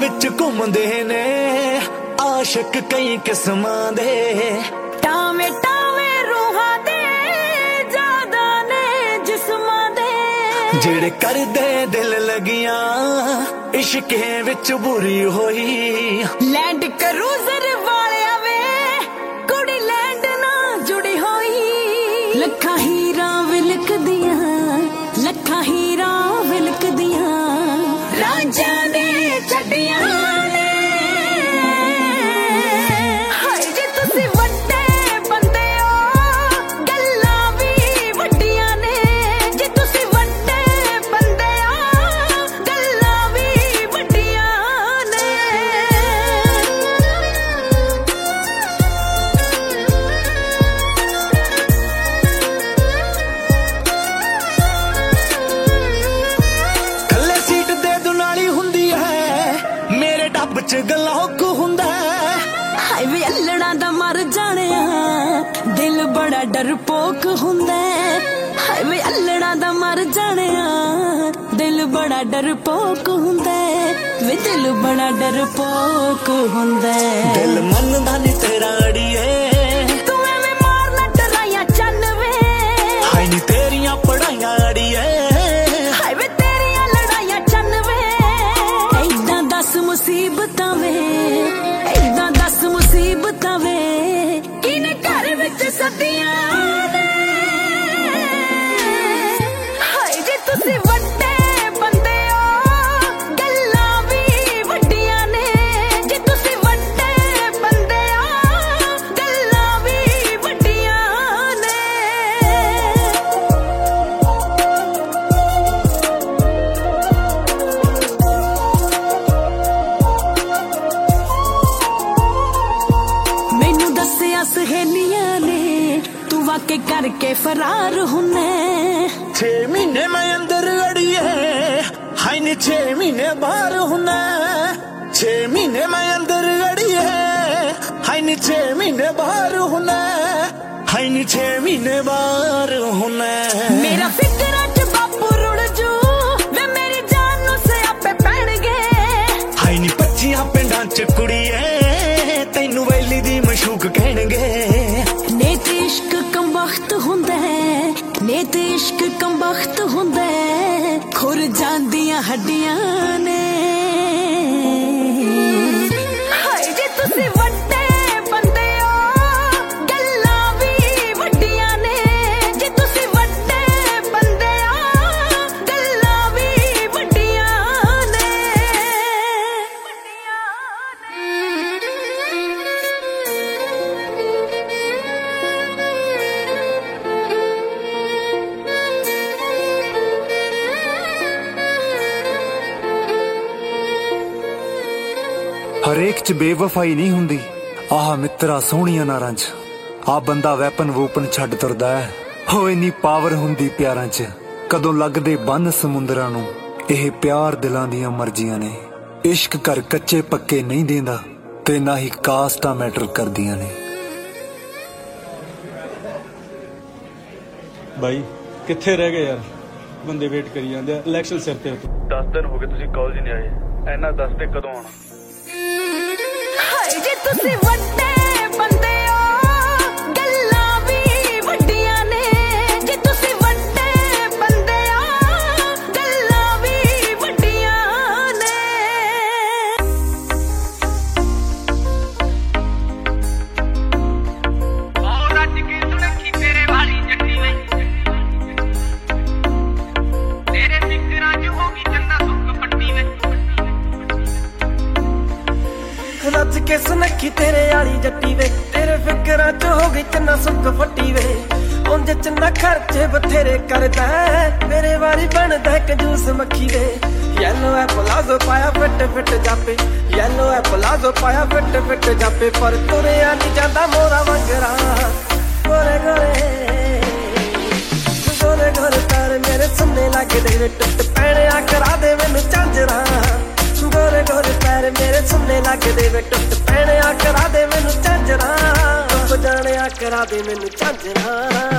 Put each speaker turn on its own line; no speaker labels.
विच घूमदे ने आशिक कई किस्मां दे
टावे टावे रूहां दे जादा ने जिस्मां दे
जेड़े करदे दिल लगियां इश्के विच बुरी होई
लैंड क्रूजर वालिया वे कुड़ी लैंड ना जुड़ी होई लखा हीरा विलक दियां लखा हीरा विलक दियां राजा ने छड्डियां
गलौक हुंदा
हाय वे अल्लड़ा दा मर जानिया दिल बड़ा डरपोक हुंदा हाय वे अल्लड़ा दा मर जानिया दिल बड़ा डरपोक हुंदा वे दिल बड़ा डरपोक हुंदा
दिल मनदा नी तेरा अड़िए
तू एवें मारना डराइया चन्न वे
हाय नी तेरियां पढ़ाइयां अड़िए
हाय वे तेरियां लड़ाइयां चन्न वे ऐदां दस मुसीबतां वे ऐदां दस मुसीबतां वे किने घर विच सदियां ने हाय जे तुसी वड्डे बंदे हो गल्लां भी वड्डियां ने जे तुसी वड्डे बंदे हो गल्लां भी वड्डियां ने मैनू दस्सिया सहेलियां ने तू वाके करके फरार हुन्ने
6 महीने मैं अंदर अड़िए हाय नी 6 महीने बाहर हुन्ना 6 महीने मैं अंदर अड़िए हाय नी 6 महीने बाहर हुन्ना हाय नी 6 महीने बाहर हुन्ना
मेरा फिकरा च बापू रुड़ जू वे मेरी जान नू सियापे पैणगे
हाय नी 25 पिंडां च कुड़िए तैनू वैली दी मशूक कहणगे
नेत इश्क कमबख्त हुंदा ने ते इश्क कमबख्त हुंदा खुर जांदियां हड्डियां ने हाय जे तुसी वड्डे बंदे हो गल्लां भी वड्डियां ने जे तुसी वड्डे बंदे हो गल्लां भी वड्डियां ने
हरेक च बेवफाई नहीं हुंदी आह मित्रा सोहणियां नारां च आ बंदा वैपन वूपन छड्ड तुरदा है हो इन्नी पावर हुंदी प्यारां च कदों लगदे बन समुंदरां नूं एह प्यार दिलां दियां मर्जियां ने इश्क कर कच्चे पक्के नहीं देंदा ते ना ही कास्टां मैटर करदियां ने
भाई कित्थे रह गए यार बंदे वेट करी जांदे इलेक्शन सिर ते 10 दिन हो गए तुसीं कॉलेज नहीं आए ऐना दस ते कदों आना
हाय जे तुसी वड्डे बंदे हो गल्लां भी वड्डियां ने जे तुसी वड्डे बंदे हो गल्लां भी वड्डियां ने
ओ रज के सुनखी तेरे वाली जट्टी वे तेरे फिकरां च होगी चन्ना सुख पट्टी वे
रज के सुनखी तेरे आली जट्टी वे तेरे फिकरां च हो गई चन्ना सुख फट्टी वे उंज चन्ना खर्चे बथेरे करदा मेरे वारी बनदा कंजूस मक्खी वे येलो है पलाजो पाया फिट फिट जापे येलो है पलाजो पाया फिट फिट जापे पर तुरिया नहीं जांदा मोरा वंगरा गोरे गोरे गोरे गोरे तार मेरे सुनने लग दे टुट पैणे आ करा दे मैनू झांजरा गोरे गोरे पैर मेरे सुनने लग दे वे टुट पैणे आ करा दे मैनू झांजरा जाने आ करा दे मैनू झांजरा